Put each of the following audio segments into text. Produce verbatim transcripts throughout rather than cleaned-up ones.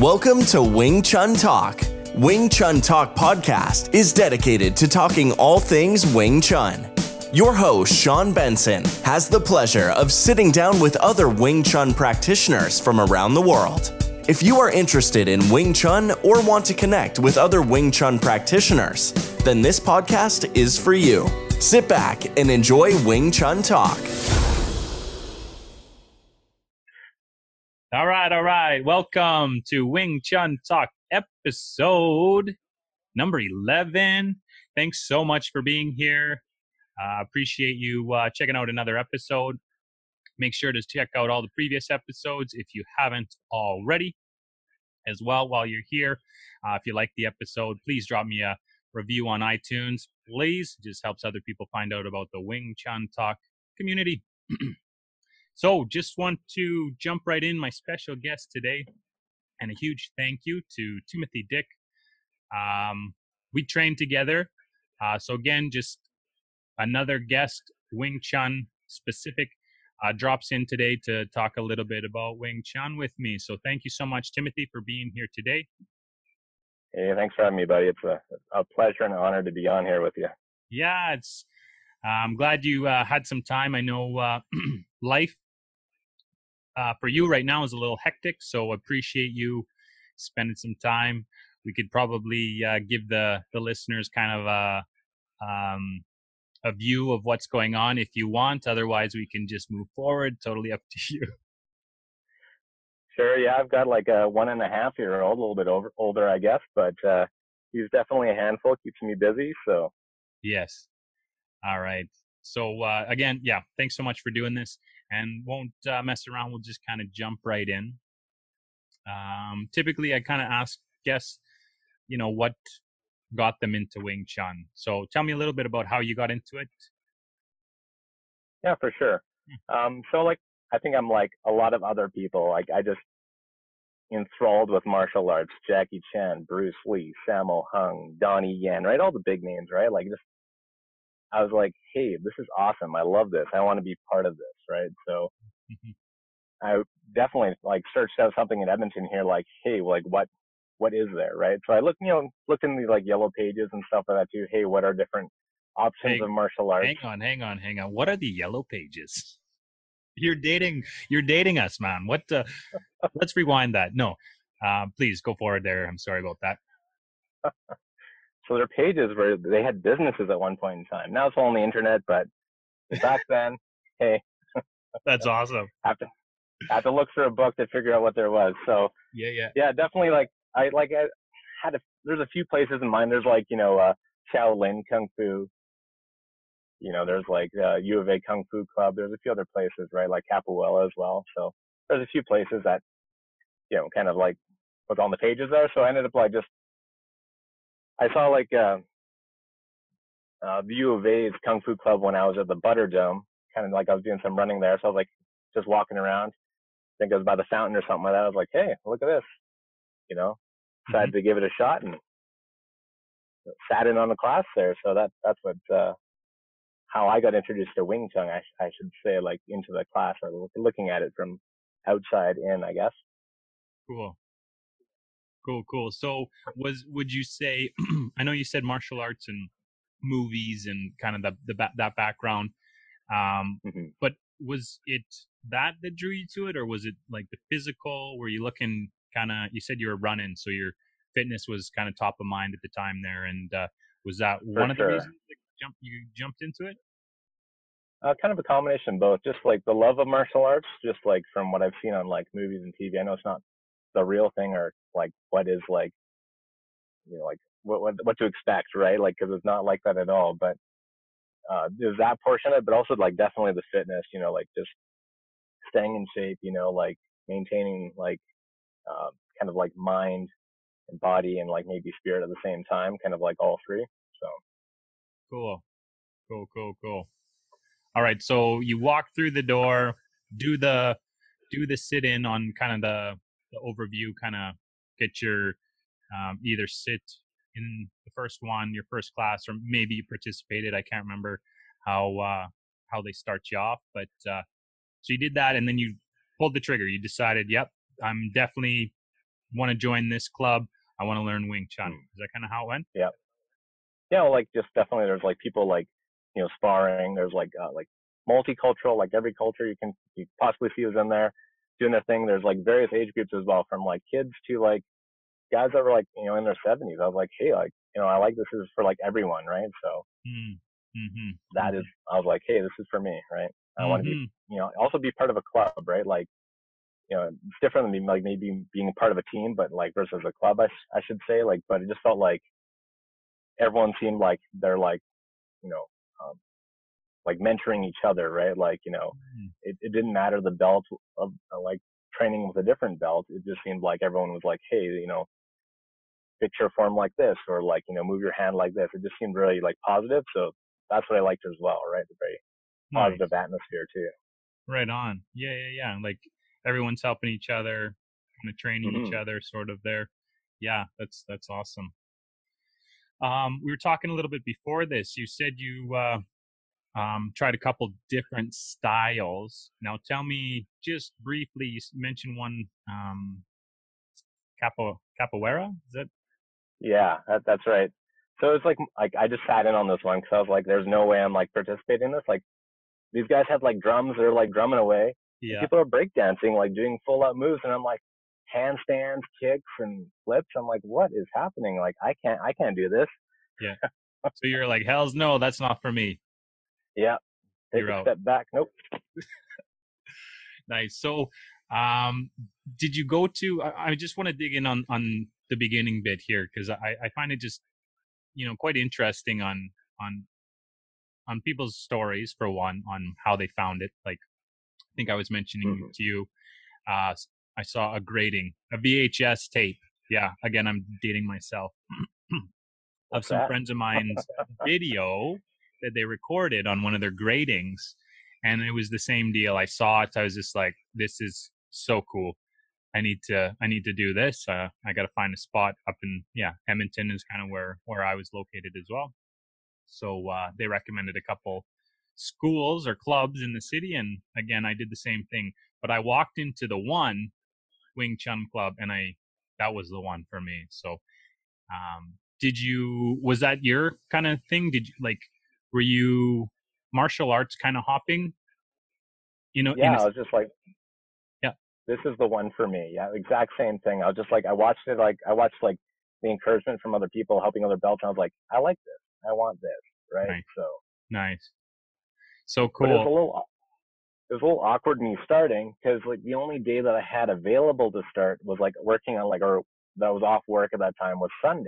Welcome to Wing Chun Talk. Wing Chun Talk podcast is dedicated to talking all things Wing Chun. Your host, Sean Benson, has the pleasure of sitting down with other Wing Chun practitioners from around the world. If you are interested in Wing Chun or want to connect with other Wing Chun practitioners, then this podcast is for you. Sit back and enjoy Wing Chun Talk. All right, all right. Welcome to Wing Chun Talk episode number eleven. Thanks so much for being here. Uh, appreciate you uh, checking out another episode. Make sure to check out all the previous episodes if you haven't already. As well, while you're here, uh, if you like the episode, please drop me a review on iTunes. Please, it just helps other people find out about the Wing Chun Talk community. So, just want to jump right in. My special guest today, and a huge thank you to Timothy Dick. Um, we trained together. Uh, so again, just another guest, Wing Chun specific, uh, drops in today to talk a little bit about Wing Chun with me. So thank you so much, Timothy, for being here today. Hey, thanks for having me, buddy. It's a, a pleasure and an honor to be on here with you. Yeah, it's. Uh, I'm glad you uh, had some time. I know uh, life uh, for you right now is a little hectic, so appreciate you spending some time. We could probably uh, give the the listeners kind of a um, a view of what's going on if you want. Otherwise, we can just move forward. Totally up to you. Sure. Yeah, I've got like a one and a half year old, a little bit over, older, I guess, but uh, he's definitely a handful. Keeps me busy. So. Yes. All right. So uh, again, yeah, thanks so much for doing this, and won't uh, mess around. We'll just kind of jump right in. Um, typically, I kind of ask guests, you know, what got them into Wing Chun. So tell me a little bit about how you got into it. Yeah, for sure. Um, so like, I think I'm like a lot of other people. Like I just enthralled with martial arts, Jackie Chan, Bruce Lee, Sammo Hung, Donnie Yen, right? All the big names, right? Like just, I was like, hey, this is awesome. I love this. I want to be part of this, right? So I definitely like searched out something in Edmonton here, like, hey, like what, what is there, right? So I looked, you know, looked in these like yellow pages and stuff like that too. Hey, what are different options Hang, of martial arts? Hang on, hang on, hang on. What are the yellow pages? You're dating, you're dating us, man. What? Uh, let's rewind that. No, uh, please go forward there. I'm sorry about that. So there are pages where they had businesses at one point in time. Now it's all on the internet, but back then, hey, that's awesome. I have to have to look through a book to figure out what there was. So yeah, yeah, yeah, definitely. Like I like I had a, there's a few places in mind. There's like you know uh, Shaolin Kung Fu. You know, there's like uh, U of A Kung Fu Club. There's a few other places, right? Like Capoeira as well. So there's a few places that you know kind of like was on the pages there. So I ended up like just I saw like uh, uh, the U of A's Kung Fu Club when I was at the Butter Dome. Kind of like I was doing some running there, so I was like just walking around. I think it was by the fountain or something like that. I was like, hey, look at this. You know, decided mm-hmm. to give it a shot and sat in on the class there. So that that's what uh, how I got introduced to Wing Chun. I, I should say, like into the class or looking at it from outside in, I guess. Cool. Cool, cool. So was, would you say, I know you said martial arts and movies and kind of the, the that background, um, mm-hmm. but was it that that drew you to it, or was it like the physical? Were you looking kind of, you said you were running, so your fitness was kind of top of mind at the time there, and uh, was that For one of sure. the reasons that jump, you jumped into it? Uh, kind of a combination of both, just like the love of martial arts, just like from what I've seen on like movies and T V. I know it's not the real thing, or like what is like, you know, like what what, what to expect, right? Like, because it's not like that at all. But uh, there's that portion of it, but also like definitely the fitness, you know, like just staying in shape, you know, like maintaining like uh, kind of like mind and body and like maybe spirit at the same time, kind of like all three. So cool, cool, cool, cool. All right, so you walk through the door, do the do the sit in on kind of the, the overview, kind of get your um, either sit in the first one, your first class, or maybe you participated. I can't remember how uh, how they start you off, but uh, so you did that, and then you pulled the trigger. You decided, yep, I'm definitely want to join this club. I want to learn Wing Chun. Is that kind of how it went? Yeah. Yeah. Well, like just definitely there's like people like, you know, sparring. There's like, uh, like multicultural, like every culture you can you possibly see is in there doing their thing. There's like various age groups as well, from like kids to like guys that were like, you know, in their seventies. I was like, hey, like, you know, I like this is for like everyone, right? So mm-hmm. that mm-hmm. is, I was like, hey, this is for me, right? I mm-hmm. want to be, you know, also be part of a club, right? Like, you know, it's different than being, like maybe being part of a team, but like versus a club, I, sh- I should say, like, but it just felt like everyone seemed like they're like, you know, um, like mentoring each other, right? Like, you know, mm-hmm. it, it didn't matter the belt of uh, like training with a different belt. It just seemed like everyone was like, hey, you know, picture form like this, or like, you know, move your hand like this. It just seemed really like positive. So that's what I liked as well, right? The very positive nice. Atmosphere too. Right on. Yeah, yeah, yeah. Like everyone's helping each other, kind of training mm-hmm. each other, sort of there. Yeah, that's that's awesome. Um, we were talking a little bit before this. You said you uh, um, tried a couple different styles. Now, tell me just briefly. You mentioned one, um, capo capoeira. Is that? Yeah, that, that's right. So it's like like I just sat in on this one because I was like, "There's no way I'm like participating in this." Like these guys had like drums. They're like drumming away. Yeah. People are breakdancing, like doing full up moves, and I'm like handstands, kicks, and flips. I'm like, what is happening? Like I can't, I can't do this. Yeah. So you're like, hell's no, that's not for me. Yeah. Take you're a out. step back. Nope. Nice. So, um, did you go to? I, I just want to dig in on on the beginning bit here because I I find it just, you know, quite interesting on on on people's stories, for one, on how they found it. Like I think I was mentioning mm-hmm. to you, uh, I saw a grading, a V H S tape. Yeah, again, I'm dating myself. Of some that? friends of mine's video that they recorded on one of their gradings, and it was the same deal. I saw it. I was just like, "This is so cool. I need to, I need to do this. Uh, I got to find a spot up in, yeah, Edmonton is kind of where where I was located as well." So uh, they recommended a couple schools or clubs in the city, and again, I did the same thing. But I walked into the one Wing Chun club, and I that was the one for me. So, um, did you? Was that your kind of thing? Did you like? Were you martial arts kind of hopping? You know? Yeah, a, I was just like, yeah, this is the one for me. Yeah, exact same thing. I was just like, I watched it. Like, I watched like the encouragement from other people helping other belts, and I was like, I like this. I want this. Right. Nice. So nice. So cool. But it was a little, it was a little awkward me starting because like the only day that I had available to start was like working on like, or that was off work at that time was Sundays.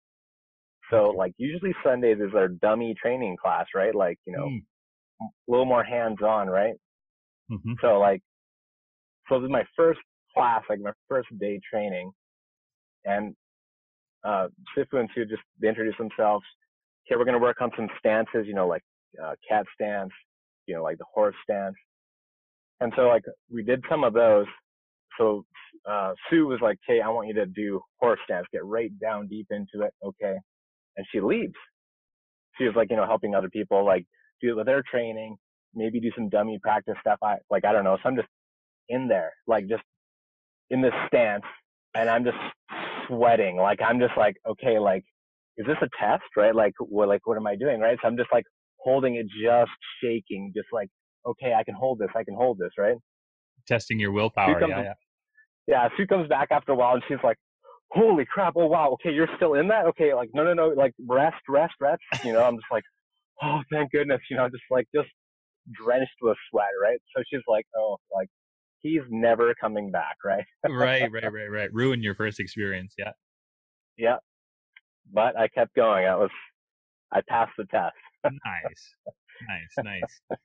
So like usually Sundays is our dummy training class, right? Like, you know, mm. a little more hands on, right? Mm-hmm. So like, so this is my first class, like my first day training, and uh, Sifu and Sue just, they introduced themselves. Okay, we're going to work on some stances, you know, like uh, cat stance, you know, like the horse stance. And so like we did some of those. So uh, Sue was like, hey, I want you to do horse stance, get right down deep into it. Okay. And she leaves. She was like, you know, helping other people like do it with their training, maybe do some dummy practice stuff. I like, I don't know. So I'm just in there, like just in this stance, and I'm just sweating. Like, I'm just like, okay, like, is this a test, right? Like, what, like, what am I doing, right? So I'm just like holding it, just shaking, just like, okay, I can hold this, I can hold this, right? Testing your willpower, comes, yeah, yeah. Yeah, Sue comes back after a while, and she's like, holy crap, oh, wow, okay, you're still in that? Okay, like, no, no, no, like, rest, rest, rest. You know, I'm just like, oh, thank goodness, you know, just like, just drenched with sweat, right? So she's like, oh, like, he's never coming back, right? right, right, right, right. Ruin your first experience, yeah. Yeah. But I kept going. I was, I passed the test. Nice, nice, nice.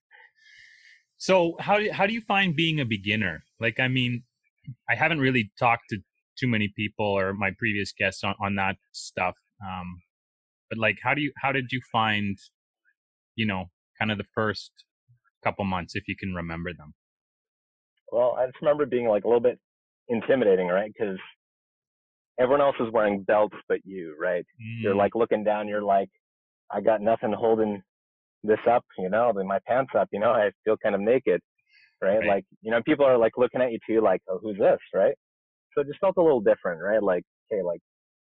So how do how do you find being a beginner? Like, I mean, I haven't really talked to too many people or my previous guests on, on that stuff. Um, but like, how do you how did you find, you know, kind of the first couple months, if you can remember them? Well, I just remember being like a little bit intimidating, right? Because everyone else is wearing belts but you, right? Mm. You're like looking down, you're like, I got nothing holding this up, you know, then my pants up, you know, I feel kind of naked, right? right? Like, you know, people are like looking at you too, like, oh, who's this, right? So it just felt a little different, right? Like, hey, like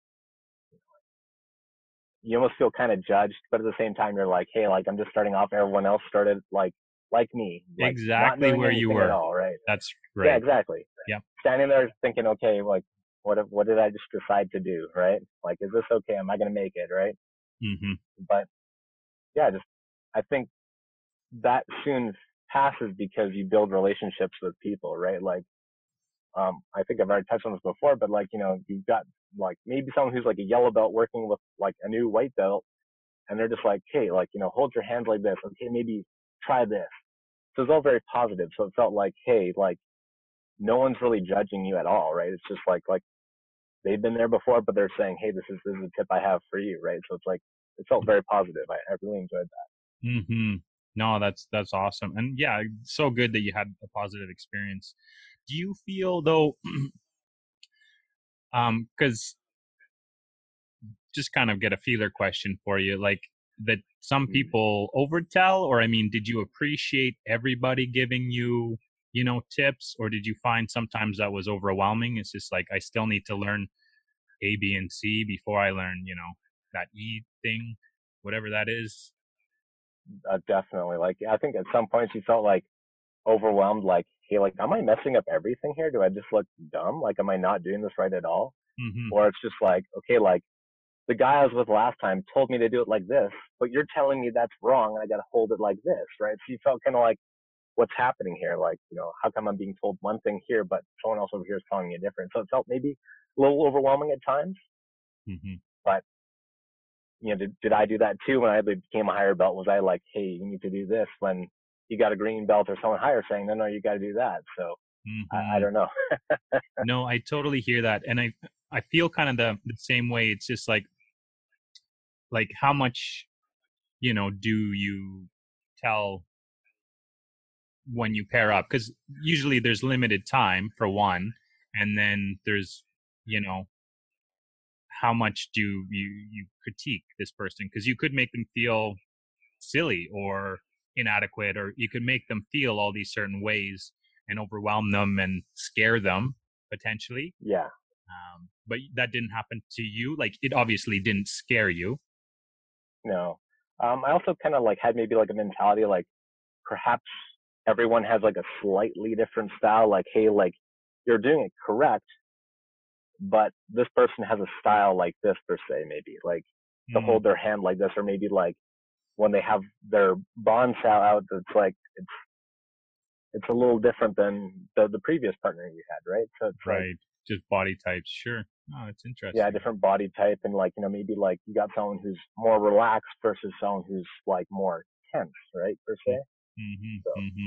you almost feel kind of judged, but at the same time, you're like, hey, like I'm just starting off. Everyone else started like like me, like not Exactly knowing where you anything at were. all, right? That's Yeah, right. exactly. Yep. Standing there thinking, okay, like what what did I just decide to do, right? Like, is this okay? Am I gonna make it, right? Mm-hmm. But yeah, just I think that soon passes because you build relationships with people, right? Like, um, I think I've already touched on this before, but like, you know, you've got like maybe someone who's like a yellow belt working with like a new white belt, and they're just like, hey, like, you know, hold your hands like this. Okay, maybe try this. So it's all very positive. So it felt like, hey, like no one's really judging you at all, right? It's just like, like they've been there before, but they're saying, hey, this is, this is a tip I have for you, right? So it's like, it felt very positive. I, I really enjoyed that. Mm-hmm. No, that's that's awesome, and yeah, so good that you had a positive experience. Do you feel though, um, because just kind of get a feeler question for you, like that some people overtell, or I mean, did you appreciate everybody giving you, you know, tips, or did you find sometimes that was overwhelming? It's just like I still need to learn A, B, and C before I learn, you know, that E thing, whatever that is. Uh, definitely. Like, I think at some points you felt like overwhelmed, like, hey, like, am I messing up everything here? Do I just look dumb? Like, am I not doing this right at all? Mm-hmm. Or it's just like, okay, like, the guy I was with last time told me to do it like this, but you're telling me that's wrong and I got to hold it like this, right? So you felt kind of like, what's happening here? Like, you know, how come I'm being told one thing here, but someone else over here is telling me a different? So it felt maybe a little overwhelming at times, Mm-hmm. but you know, did, did I do that too when I became a higher belt? Was I like, hey, you need to do this when you got a green belt or someone higher saying, no, no, you got to do that. So I, I Mm-hmm. don't know. No, I totally hear that, and I I feel kind of the the same way. It's just like like how much, you know, do you tell when you pair up? Because usually there's limited time for one, and then there's, you know, how much do you you critique this person? Because you could make them feel silly or inadequate, or you could make them feel all these certain ways and overwhelm them and scare them potentially. Yeah. Um, but that didn't happen to you. Like it obviously didn't scare you. No. Um, I also kind of like had maybe like a mentality like perhaps everyone has like a slightly different style. Like, hey, like you're doing it correct, but this person has a style like this per se, maybe like to Mm, hold their hand like this, or maybe like when they have their bond style out, it's like it's it's a little different than the the previous partner you had, right? So it's like right. Just body types. Sure. Oh, it's yeah, interesting. different body type, and like you know maybe like you got someone who's more relaxed versus someone who's like more tense, right? Per se. Mm-hmm, So mm-hmm.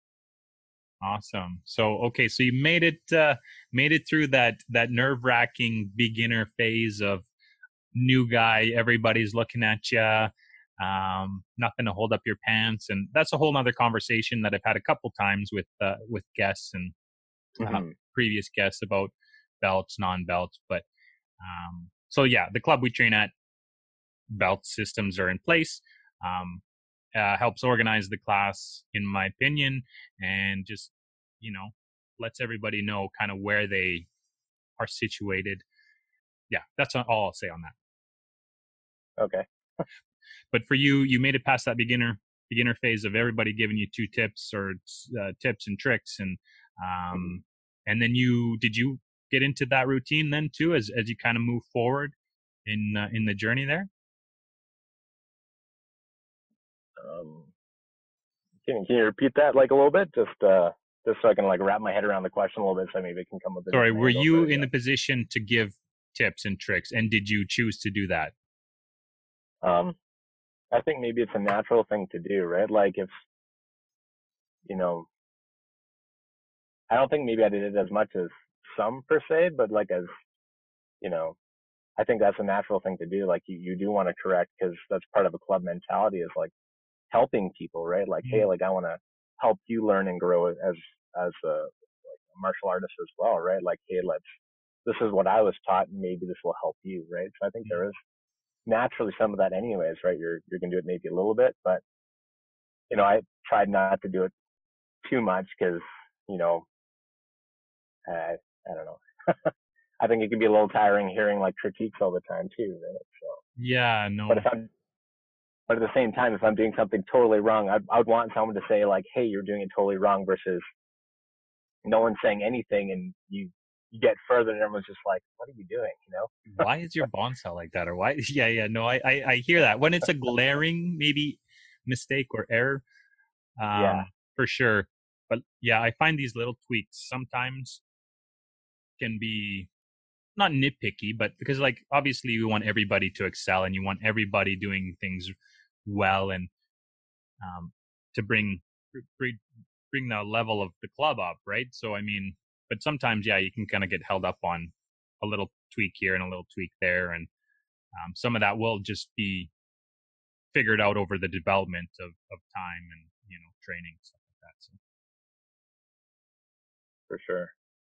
Awesome. So okay, so you made it uh, made it through that that nerve wracking beginner phase of new guy. Everybody's looking at you. Um, nothing to hold up your pants, and that's a whole nother conversation that I've had a couple times with uh, with guests and uh, mm-hmm. previous guests about belts, non-belts. But um, so yeah, the club we train at, belt systems are in place. Um, uh, helps organize the class, in my opinion, and just, you know, lets everybody know kind of where they are situated. Yeah, that's all I'll say on that. Okay. But for you, you made it past that beginner beginner phase of everybody giving you two tips or uh, tips and tricks, and um, Mm-hmm. and then you did you get into that routine then too as as you kind of move forward in uh, in the journey there? Um, can can you repeat that like a little bit, just uh, just so I can like wrap my head around the question a little bit, so maybe I can come up with a Sorry, different were angle for you it. in Yeah. the position to give tips and tricks, and did you choose to do that? Um, I think maybe it's a natural thing to do, right? Like if you know, I don't think maybe I did it as much as some per se, but like as you know, I think that's a natural thing to do. Like you, you do want to correct because that's part of a club mentality is like helping people, right? Like, hey, Mm, like I want to help you learn and grow as as a, like a martial artist as well, right? Like, hey, let's this is what I was taught, and maybe this will help you, right? So I think mm, there is naturally some of that, anyways, right? You're you're gonna do it maybe a little bit, but you know, I tried not to do it too much because you know, uh, I don't know. I think it can be a little tiring hearing like critiques all the time too, right? So, Yeah, but no. if I'm, but at the same time, if I'm doing something totally wrong, I'd, I'd want someone to say like, "Hey, you're doing it totally wrong," versus no one saying anything, and you you get further, and everyone's just like, "What are you doing?" You know? Why is your bond cell like that? Or why? Yeah, yeah, no, I, I, I hear that. When it's a glaring maybe mistake or error, Yeah, um, for sure. But yeah, I find these little tweaks sometimes can be not nitpicky, but because like obviously you want everybody to excel and you want everybody doing things well and um, to bring bring bring the level of the club up, right? So I mean, but sometimes yeah, you can kind of get held up on a little tweak here and a little tweak there, and um, some of that will just be figured out over the development of, of time and you know training stuff like that. So for sure.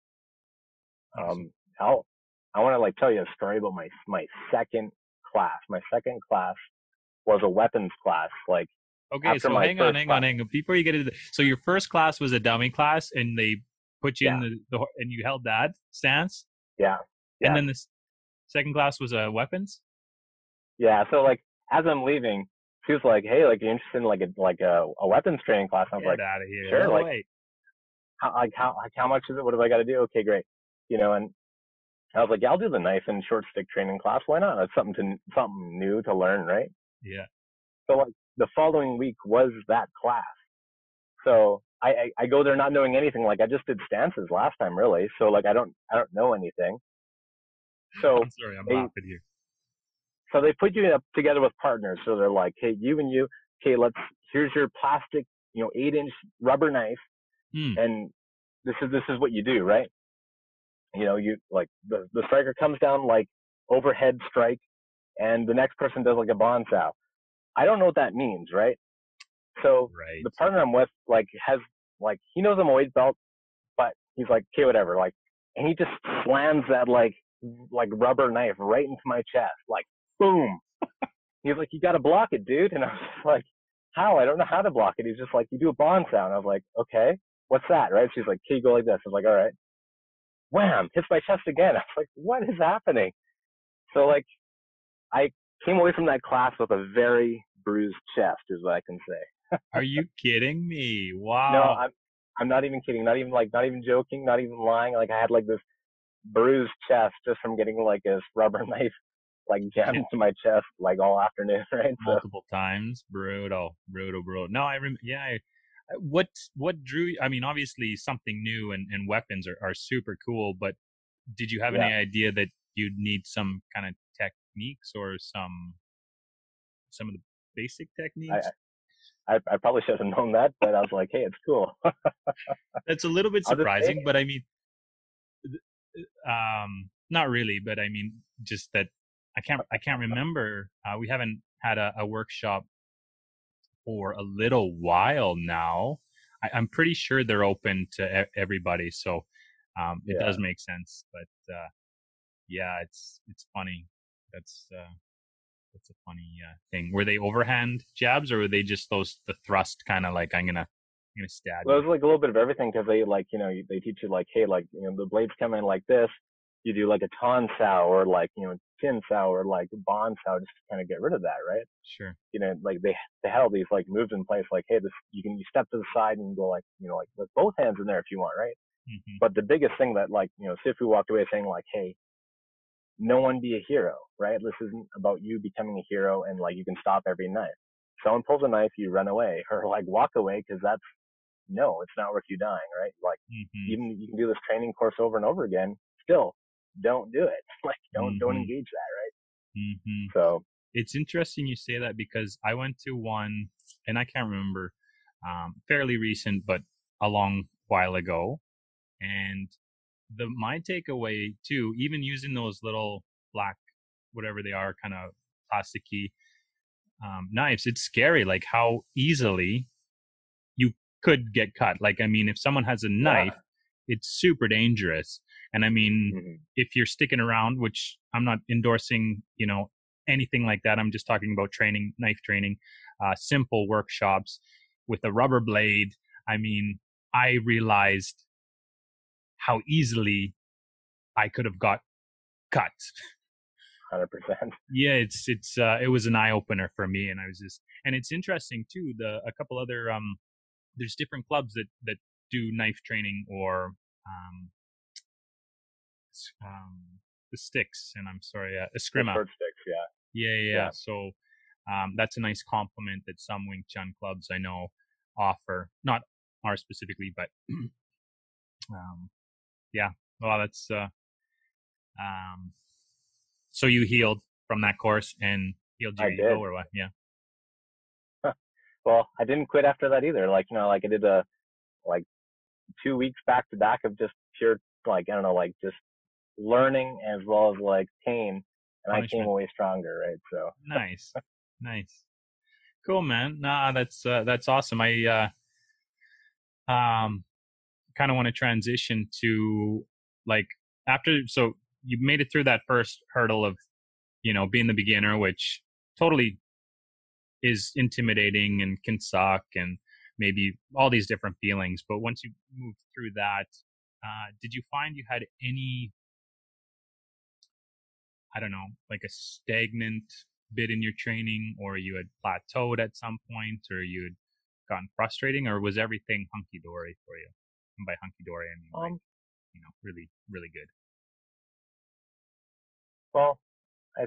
awesome. Um, I'll, I want to like tell you a story about my my second class. My second class was a weapons class. Like Okay, after so my hang on, first hang on, class, hang on. Before you get into the, so your first class was a dummy class, and they put you in yeah, the, the and you held that stance, yeah, and yeah, then the second class was uh, weapons. yeah. So like as I'm leaving, she was like, "Hey, like you interested in like a like a, a weapons training class?" I was Get like, out of here! "Sure." No Like way. how like how like how much is it? What do I got to do? Okay, great. You know, and I was like, "Yeah, I'll do the knife and short stick training class. Why not? That's something to something new to learn, right?" Yeah. So like the following week was that class. So I, I, I go there not knowing anything. Like I just did stances last time, really. So like I don't I don't know anything. So I'm sorry, I'm they laughing here. so they put you up together with partners. So they're like, hey, you and you, okay, let's here's your plastic, you know, eight inch rubber knife, Hmm. and this is this is what you do, right? You know, you like the the striker comes down like overhead strike, and the next person does like a bonsai. I don't know what that means, right? So Right. the partner I'm with like has like he knows I'm a weight belt, but he's like, okay, whatever. Like, and he just slams that like like rubber knife right into my chest, like boom. He's like, you got to block it, dude. And I was like, how? I don't know how to block it. He's just like, you do a bond sound. I was like, okay, what's that? Right? She's like, okay, you go like this. I was like, all right. Wham! Hits my chest again. I was like, what is happening? So like, I came away from that class with a very bruised chest, is what I can say. Are you kidding me? No, Wow. I'm I'm not even kidding. Not even like not even joking. Not even lying. Like I had like this bruised chest just from getting like this rubber knife like jammed Yeah. into my chest like all afternoon, right? So Multiple times. Brutal. Brutal. Brutal. No, I remember. Yeah. I, what what drew? I mean, obviously something new and, and weapons are, are super cool, but did you have yeah, any idea that you'd need some kind of techniques or some some of the basic I, techniques? I I probably should have known that, but I was like, hey, it's cool. That's a little bit I'll just say surprising, but I mean, um, not really. But I mean, just that I can't I can't remember. Uh, we haven't had a, a workshop for a little while now. I, I'm pretty sure they're open to e- everybody, so um, it yeah. does make sense. But uh, yeah, it's it's funny. That's uh, that's a funny uh, thing. Were they overhand jabs, or were they just those the thrust kind of like I'm gonna I'm gonna stab Well, you? it was like a little bit of everything because they like you know they teach you like, hey, like you know the blades come in like this. You do like a ton sow or like you know tin sow or like bond sow just to kind of get rid of that, right? Sure. You know, like they they had all these like moves in place, like hey, this you can you step to the side and you go like you know like with both hands in there if you want, right? Hmm. But the biggest thing that like you know Sifu walked away saying like, hey, no one be a hero, right? This isn't about you becoming a hero and like you can stop every knife. Someone pulls a knife, you run away or like walk away because that's no, it's not worth you dying, right? Like Hmm. even you can do this training course over and over again, still don't do it. Like don't don't Hmm. engage that, right? Hmm. So It's interesting you say that because I went to one, and I can't remember, um, fairly recent, but a long while ago. And the my takeaway too, even using those little black, whatever they are, kind of plasticky um, knives, it's scary, like how easily you could get cut. Like, I mean, if someone has a yeah. knife, it's super dangerous. And I mean, Mm-hmm. if you're sticking around, which I'm not endorsing, you know, anything like that. I'm just talking about training, knife training, uh, simple workshops with a rubber blade. I mean, I realized how easily I could have got cut. one hundred percent. Yeah, it's it's uh, it was an eye opener for me, and I was just, and it's interesting too. The a couple other um, there's different clubs that that do knife training or um, um the sticks, and I'm sorry, uh, eskrima. Short sticks, yeah. Yeah, yeah. yeah. So um, that's a nice compliment that some Wing Chun clubs I know offer, not ours specifically, but um, yeah. Well, that's uh, um. So you healed from that course and healed your I ego, did. or what? Yeah. Well, I didn't quit after that either. Like, you know, like I did a like two weeks back to back of just pure, like, I don't know, like just learning as well as like pain, and Punishment. I came away stronger, right? So nice, nice, cool, man. Nah, that's uh, that's awesome. I uh, um kind of want to transition to like after. So you made it through that first hurdle of, you know, being the beginner, which totally is intimidating and can suck and maybe all these different feelings. But once you moved through that, uh, did you find you had any, I don't know, like a stagnant bit in your training, or you had plateaued at some point, or you had gotten frustrating, or was everything hunky-dory for you? And by hunky-dory, I mean, um, like, you know, really, really good. Well, I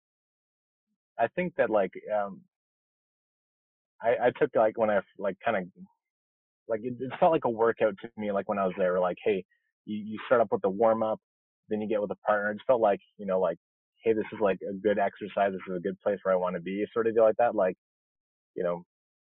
I think that like um, I I took like when I like kind of like it, it felt like a workout to me. Like when I was there, like hey, you you start up with the warm up, then you get with a partner. It just felt like, you know, like hey, this is like a good exercise. This is a good place where I want to be. Sort of deal like that. Like, you know,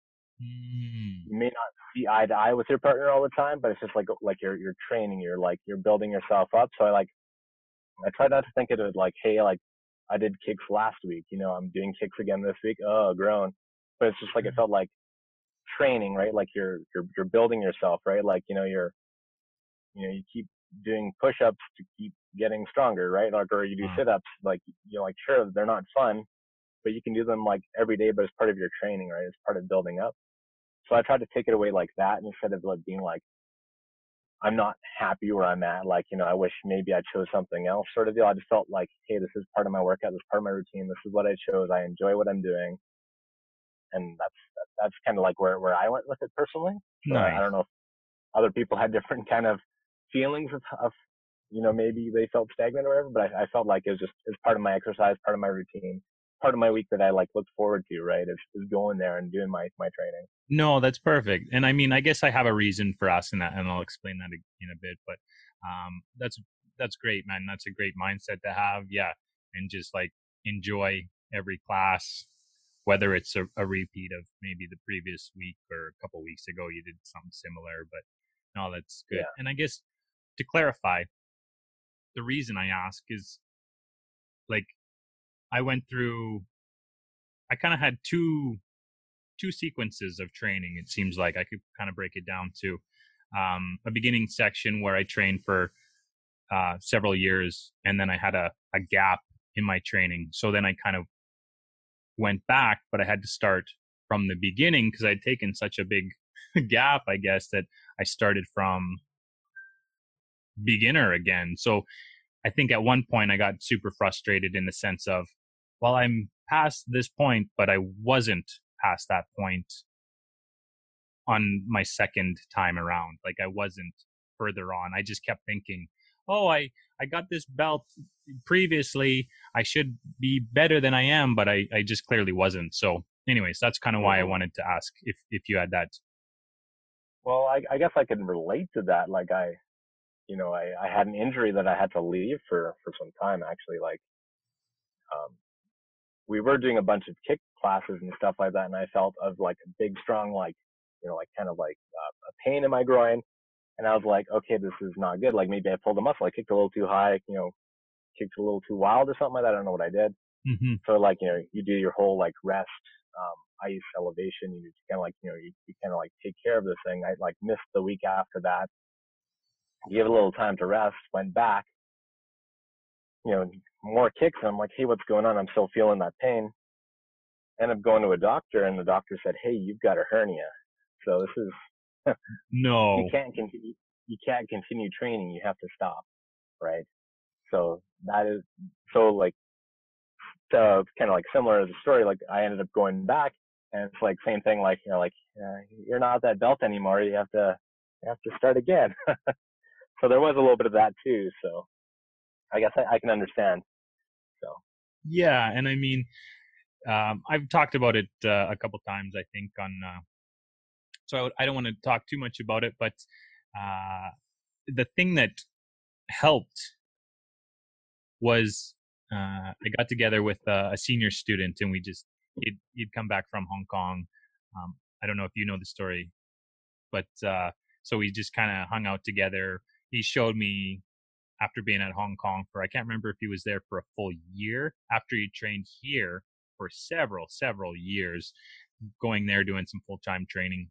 mm. you may not see eye to eye with your partner all the time, but it's just like like you're you're training. You're like you're building yourself up. So I like I try not to think of it like hey, like I did kicks last week, you know, I'm doing kicks again this week. Oh, grown. But it's just like, it felt like training, right? Like you're, you're, you're building yourself, right? Like, you know, you're, you know, you keep doing push-ups to keep getting stronger, right? Like, or you do sit-ups, like, you know, like, sure, they're not fun, but you can do them like every day, but it's part of your training, right? It's part of building up. So I tried to take it away like that instead of like being like, I'm not happy where I'm at. Like, you know, I wish maybe I chose something else sort of deal. I just felt like, hey, this is part of my workout. This is part of my routine. This is what I chose. I enjoy what I'm doing. And that's, that's kind of like where, where I went with it personally. So nice. I don't know if other people had different kind of feelings of, of, you know, maybe they felt stagnant or whatever, but I, I felt like it was just, it's part of my exercise, part of my routine, part of my week that I like look forward to, right? Is, is going there and doing my, my training. No, that's perfect. And I mean, I guess I have a reason for asking that, and I'll explain that in a bit, but um, that's, that's great, man. That's a great mindset to have. Yeah. And just like enjoy every class, whether it's a, a repeat of maybe the previous week or a couple weeks ago, you did something similar, but no, that's good. Yeah. And I guess to clarify, the reason I ask is like, I went through, I kind of had two, two sequences of training. It seems like I could kind of break it down to um, a beginning section where I trained for uh, several years, and then I had a, a gap in my training. So then I kind of went back, but I had to start from the beginning because I'd taken such a big gap, I guess, that I started from beginner again. So I think at one point I got super frustrated in the sense of, well, I'm past this point, but I wasn't past that point on my second time around. Like I wasn't further on. I just kept thinking, oh, I, I got this belt previously. I should be better than I am, but I, I just clearly wasn't. So anyways, that's kind of why I wanted to ask if, if you had that. Well, I, I guess I can relate to that. Like I, you know, I, I had an injury that I had to leave for, for some time actually. Like, um, we were doing a bunch of kick classes and stuff like that. And I felt of like a big, strong, like, you know, like kind of like uh, a pain in my groin. And I was like, okay, this is not good. Like maybe I pulled a muscle. I kicked a little too high, you know, kicked a little too wild or something like that. I don't know what I did. Mm-hmm. So like, you know, you do your whole like rest, um, ice, elevation. You kind of like, you know, you, you kind of like take care of this thing. I like missed the week after that. Give a little time to rest, went back, you know, more kicks. And I'm like, hey, what's going on? I'm still feeling that pain. Ended up going to a doctor, and the doctor said, hey, you've got a hernia. So this is, no, you can't continue, you can't continue training. You have to stop. Right. So that is so like uh, kind of like similar as a story. Like I ended up going back, and it's like same thing. Like you know, like uh, you're not that belt anymore. You have to you have to start again. So there was a little bit of that too. So I guess I, I can understand. So Yeah, and I mean, um, I've talked about it uh, a couple times. I think on. Uh, so I, would, I don't want to talk too much about it, but uh, the thing that helped was uh, I got together with a, a senior student, and we just he'd, he'd come back from Hong Kong. Um, I don't know if you know the story, but uh, so we just kind of hung out together. He showed me after being at Hong Kong for I can't remember if he was there for a full year after he trained here for several several years, going there doing some full time training,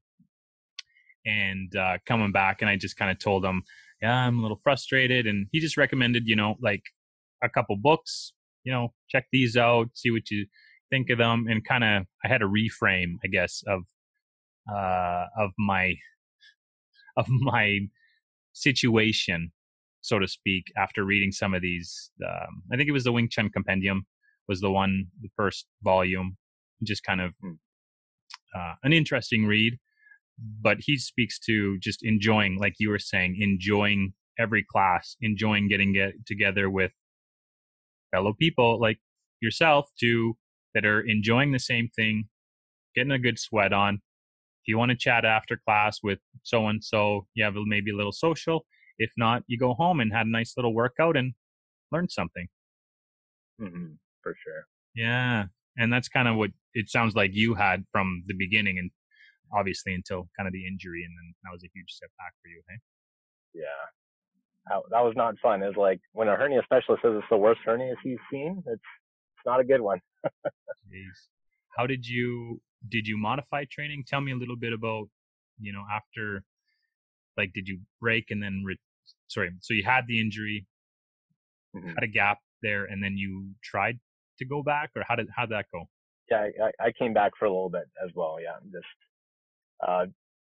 and uh, coming back, and I just kind of told him, yeah, I'm a little frustrated, and he just recommended, you know, like a couple books, you know, check these out, see what you think of them, and kind of I had a reframe, I guess, of uh, of my of my situation, so to speak, after reading some of these. Um, I think it was the Wing Chun Compendium was the one, the first volume, just kind of uh, an interesting read. But he speaks to just enjoying, like you were saying, enjoying every class, enjoying getting get together with fellow people like yourself too, that are enjoying the same thing, getting a good sweat on. If you want to chat after class with so and so, you have maybe a little social. If not, you go home and had a nice little workout and learned something. mm-hmm, for sure. Yeah, and that's kind of what it sounds like you had from the beginning, and obviously until kind of the injury, and then that was a huge step back for you, hey? Yeah, that, that was not fun. It's like when a hernia specialist says it's the worst hernia he's seen, it's it's not a good one. Jeez. How did you did you modify training? Tell me a little bit about, you know, after, like, did you break and then re- sorry, so you had the injury, Mm-hmm. had a gap there, and then you tried to go back, or how did how did that go? Yeah, I, I came back for a little bit as well. Yeah, just uh,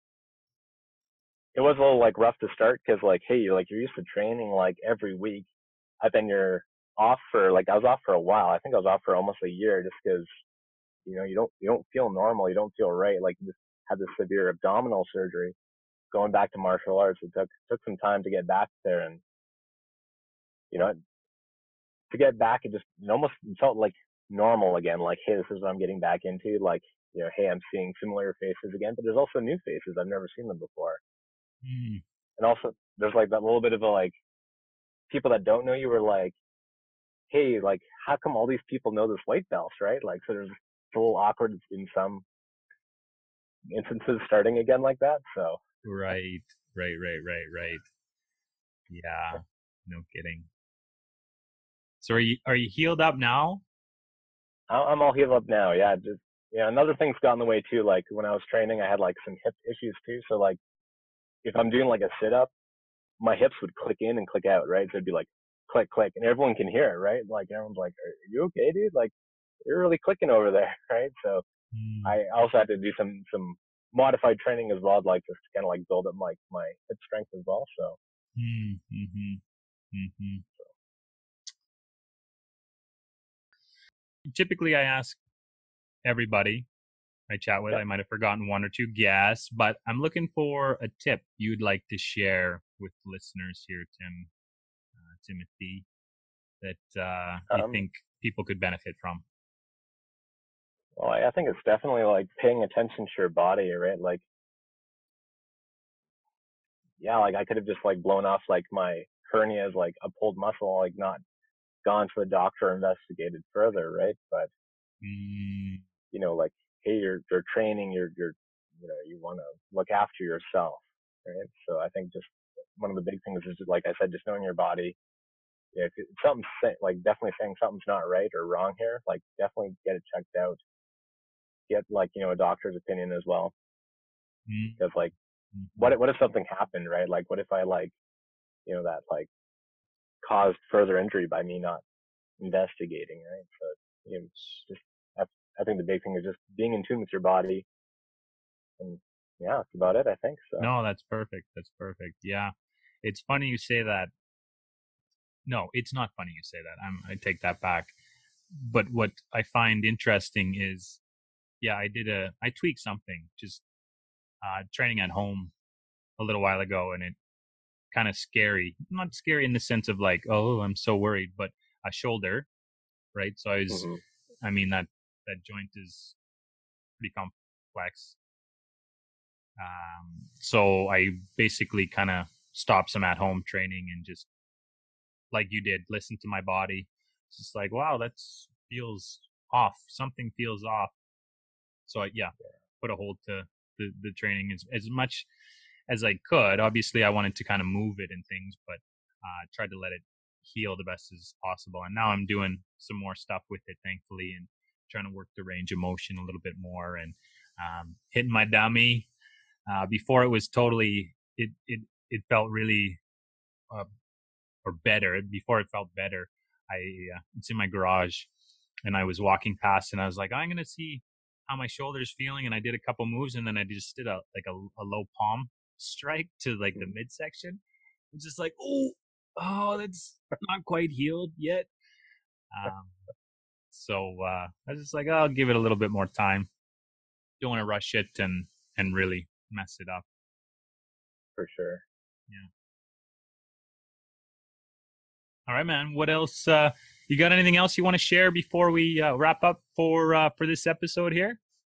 it was a little like rough to start because like, hey, you're like you're used to training like every week, and then you're off for like I was off for a while. I think I was off for almost a year just because you know you don't you don't feel normal, you don't feel right. Like you just had this severe abdominal surgery. Going back to martial arts, it took took some time to get back there, and you know to get back, it just it almost felt like normal again. Like, hey, this is what I'm getting back into. Like, you know, hey, I'm seeing familiar faces again, but there's also new faces. I've never seen them before. Mm. And also, there's like that little bit of a like people that don't know you were like, hey, like, how come all these people know this white belt, right? Like, so there's it's a little awkward in some instances starting again like that. So Right, right, right, right, right. Yeah, no kidding. So are you are you healed up now? I'm all healed up now. Yeah, just yeah. Another thing's got in the way too. Like when I was training, I had like some hip issues too. So like if I'm doing like a sit up, my hips would click in and click out, right? So it'd be like click, click, and everyone can hear it, right? Like everyone's like, "Are you okay, dude? Like you're really clicking over there, right?" So Mm. I also had to do some some modified training as well, like just to kind of like build up my my hip strength as well. So Mm, mm-hmm, mm-hmm. Typically, I ask everybody I chat with. yeah. I might have forgotten one or two guests, but I'm looking for a tip you'd like to share with listeners here, Tim, uh, Timothy, that uh, you Um, think people could benefit from. well, I, I think it's definitely like paying attention to your body, right? Like yeah, like I could have just like blown off like my hernia as like a pulled muscle, like not gone to the doctor, investigated further, right? But Mm, you know, like, hey, you're you're training, you're you're you know, you want to look after yourself, right? So I think just one of the big things is just, like I said, just knowing your body. Yeah, if something's like definitely saying something's not right or wrong here, like definitely get it checked out. Get like you know a doctor's opinion as well, mm, because like mm-hmm. what if, what if something happened, right? Like what if I like you know that like caused further injury by me not investigating, right? So you know, just that's, I think the big thing is just being in tune with your body, and yeah, that's about it. I think so. No, that's perfect. That's perfect. Yeah, it's funny you say that. no, it's not funny you say that. I'm, I take that back. But what I find interesting is, yeah, I did a, I tweaked something, just uh, training at home a little while ago, and it kind of scary. Not scary in the sense of like, oh, I'm so worried, but a shoulder, right? So I was, Mm-hmm. I mean, that, that joint is pretty complex. Um, so I basically kind of stopped some at home training and just, like you did, listen to my body. It's just like, wow, that feels off. Something feels off. So I, yeah, put a hold to the, the training as, as much as I could. Obviously, I wanted to kind of move it and things, but uh, tried to let it heal the best as possible. And now I'm doing some more stuff with it, thankfully, and trying to work the range of motion a little bit more and um, hitting my dummy. Uh, before it was totally, it it it felt really, uh, or better. Before it felt better, I uh, it's in my garage, and I was walking past, and I was like, I'm gonna see how my shoulder's feeling, and I did a couple moves, and then I just did a like a, a low palm strike to like the midsection. I'm just like, oh, oh, that's not quite healed yet. Um, so uh, I was just like, oh, I'll give it a little bit more time. Don't want to rush it and and really mess it up. For sure. Yeah. All right, man. What else? Uh, you got anything else you want to share before we uh, wrap up for uh, for this episode here?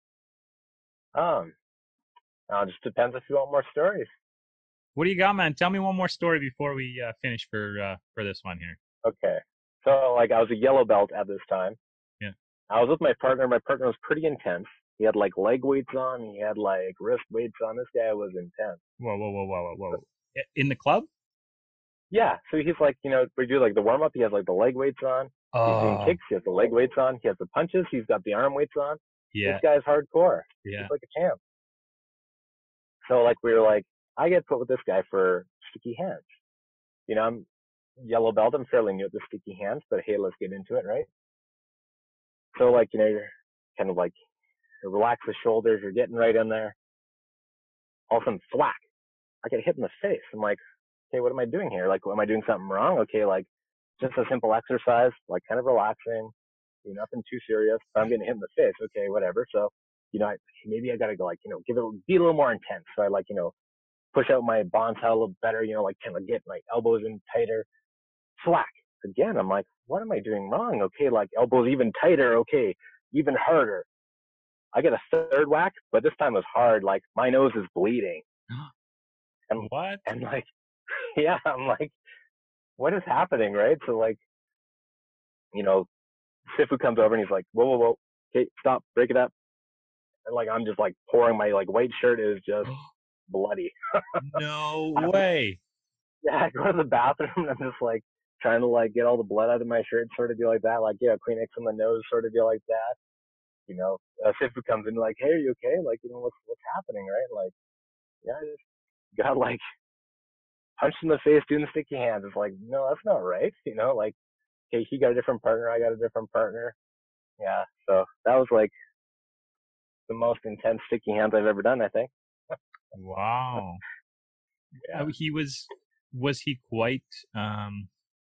Um, now it just depends if you want more stories. What do you got, man? Tell me one more story before we uh, finish for uh, for this one here. Okay. So like I was a yellow belt at this time. Yeah. I was with my partner. My partner was pretty intense. He had like leg weights on. He had like wrist weights on. This guy was intense. Whoa, whoa, whoa, whoa, whoa, whoa! In the club? Yeah. So he's like, you know, we do like the warm up. He has like the leg weights on. Oh. He's doing kicks. He has the leg weights on. He has the punches. He's got the arm weights on. Yeah. This guy's hardcore. Yeah. He's like a champ. So like we were like, I get put with this guy for sticky hands. You know, I'm yellow belt. I'm fairly new at the sticky hands, but hey, let's get into it, right? So like, you know, you're kind of like, you relax the shoulders. You're getting right in there. All of a sudden, thwack! I get hit in the face. I'm like, okay, what am I doing here? Like, am I doing something wrong? Okay, like just a simple exercise, like kind of relaxing, you know, nothing too serious. But I'm getting hit in the face. Okay, whatever. So, you know, I, maybe I gotta go like, you know, give it, be a little more intense. So I like, you know, push out my bonds out a little better. You know, like kind of get my elbows in tighter. Thwack! Again, I'm like, what am I doing wrong? Okay, like elbows even tighter. Okay, even harder. I get a third whack, but this time it was hard. Like my nose is bleeding. And what? And like, yeah, I'm like, what is happening, right? So like, you know, Sifu comes over and he's like, whoa, whoa, whoa, okay, stop, break it up. And like, I'm just like pouring my like white shirt is just bloody. No way. Yeah, I go to the bathroom and I'm just like trying to like get all the blood out of my shirt, sort of deal like that. Like, yeah, Kleenex on the nose, sort of deal like that. You know, uh, Sifu comes in like, hey, are you okay? Like, you know, what's what's happening, right? Like, yeah, I just got like punched in the face doing the sticky hands. It's like, no, that's not right. You know, like, okay, he got a different partner, I got a different partner. Yeah, so that was like the most intense sticky hands I've ever done, I think. Wow. Yeah. Uh, he was was he quite um,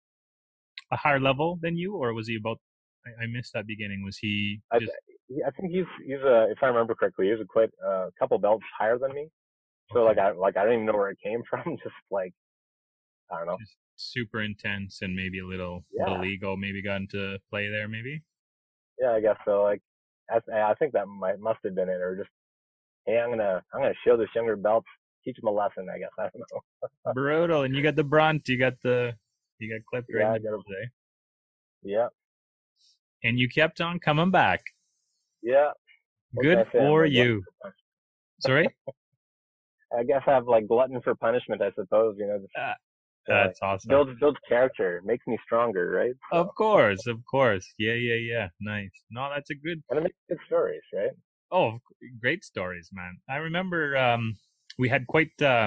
a higher level than you, or was he about? I, I missed that beginning. Was he just? I, I think he's he's a, if I remember correctly, he was a quite a uh, couple belts higher than me. So okay. like I like I don't even know where it came from. Just like I don't know. Just super intense and maybe a little yeah. little ego maybe got into play there maybe. Yeah, I guess so. Like I, I think that might must have been it, or just hey, I'm gonna I'm gonna show this younger belt, teach him a lesson. I guess I don't know. Brutal, and you got the brunt. You got the you got clipped right yeah, in the middle today. Yeah. And you kept on coming back. Yeah. Good for you. Sorry? I guess I have like glutton for punishment, I suppose, you know. Just, uh, that's uh, awesome. Builds builds character, makes me stronger, right? So. Of course, of course. Yeah, yeah, yeah. Nice. No, that's a good. And it makes good stories, right? Oh, great stories, man. I remember um, we had quite uh,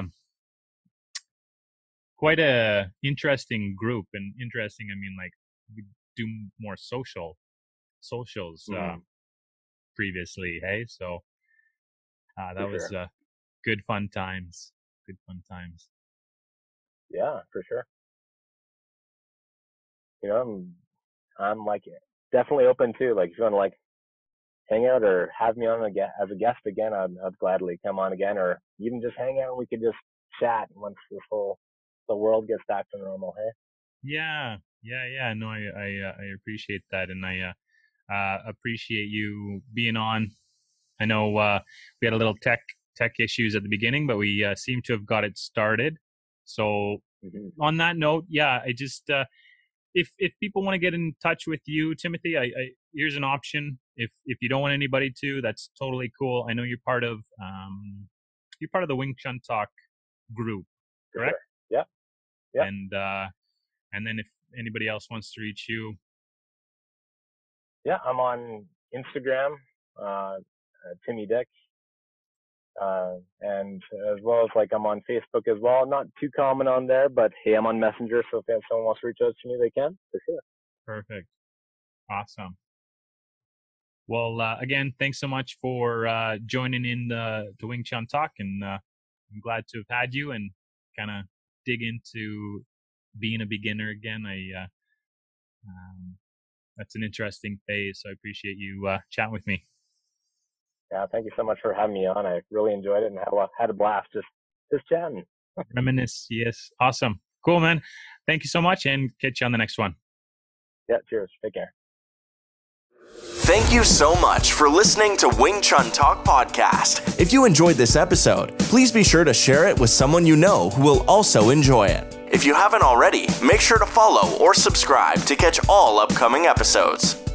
quite a interesting group, and interesting. I mean, like we do more social socials uh, mm-hmm. previously. Hey, so uh, that for was sure. uh, good fun times. Good fun times. Yeah, for sure. you know, I'm, I'm like definitely open too. Like if you want to like hang out or have me on again as a guest again, I'd, I'd gladly come on again, or even just hang out and we could just chat once this whole the world gets back to normal. Hey. Yeah, yeah, yeah. No, I I, uh, I appreciate that, and I uh, uh, appreciate you being on. I know uh, we had a little tech tech issues at the beginning, but we uh, seem to have got it started. So mm-hmm. on that note, yeah, I just. Uh, If if people want to get in touch with you, Timothy, I, I here's an option. If if you don't want anybody to, that's totally cool. I know you're part of um you're part of the Wing Chun Talk group, correct? Sure. Yeah. Yeah. And uh and then if anybody else wants to reach you. Yeah, I'm on Instagram, uh, uh Timmy Dick. Uh, and as well as like I'm on Facebook as well. Not too common on there, but hey, I'm on Messenger, so if someone wants to reach out to me, they can, for sure. Perfect. Awesome. Well, uh, again, thanks so much for uh, joining in the, the Wing Chun Talk, and uh, I'm glad to have had you and kind of dig into being a beginner again. I uh, um, that's an interesting phase, so I appreciate you uh, chatting with me. Yeah, thank you so much for having me on. I really enjoyed it and had a, had a blast just, just chatting. Reminisce, yes. Awesome. Cool, man. Thank you so much, and catch you on the next one. Yeah, cheers. Take care. Thank you so much for listening to Wing Chun Talk Podcast. If you enjoyed this episode, please be sure to share it with someone you know who will also enjoy it. If you haven't already, make sure to follow or subscribe to catch all upcoming episodes.